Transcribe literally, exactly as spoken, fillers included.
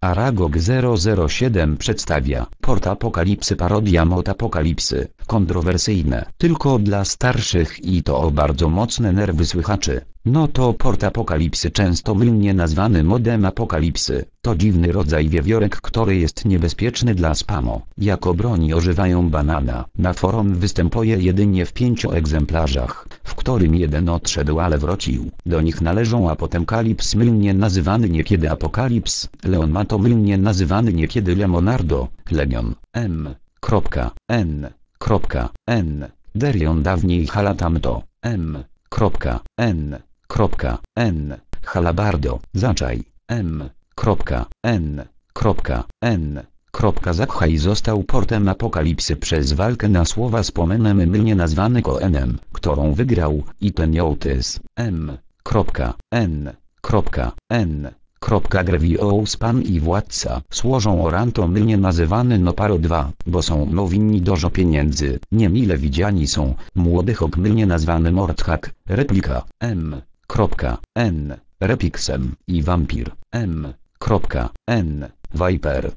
Aragog zero zero siedem przedstawia Port Apokalipsy, parodia Mod Apokalipsy, kontrowersyjne tylko dla starszych i to o bardzo mocne nerwy słuchaczy. No to Port Apokalipsy, często mylnie nazwany modem apokalipsy, to dziwny rodzaj wiewiórek, który jest niebezpieczny dla spamu. Jako broni używają banana. Na forum występuje jedynie w pięciu egzemplarzach, w którym jeden odszedł, ale wrócił. Do nich należą a potem Kalips, mylnie nazywany niekiedy Apokalips, Leonmato, mylnie nazywany niekiedy Lemonardo, Legion, M. N. N. Derion, dawniej Halatamto, M. N. N. Halabardo, Zaczaj, M. N. N. Zakhaj został portem apokalipsy przez walkę na słowa z Pomenem, mylnie nazwany Koenem, którą wygrał, i Peniołtys, M. N. N. Grevious, pan i władca, służą Oranto, mylnie nazywany Noparo dwa, bo są no winni dużo pieniędzy. Niemile widziani są młody Hok, mylnie nazwany Mordhak, replika, M. N. Repixem i wampir, M. N. Viper.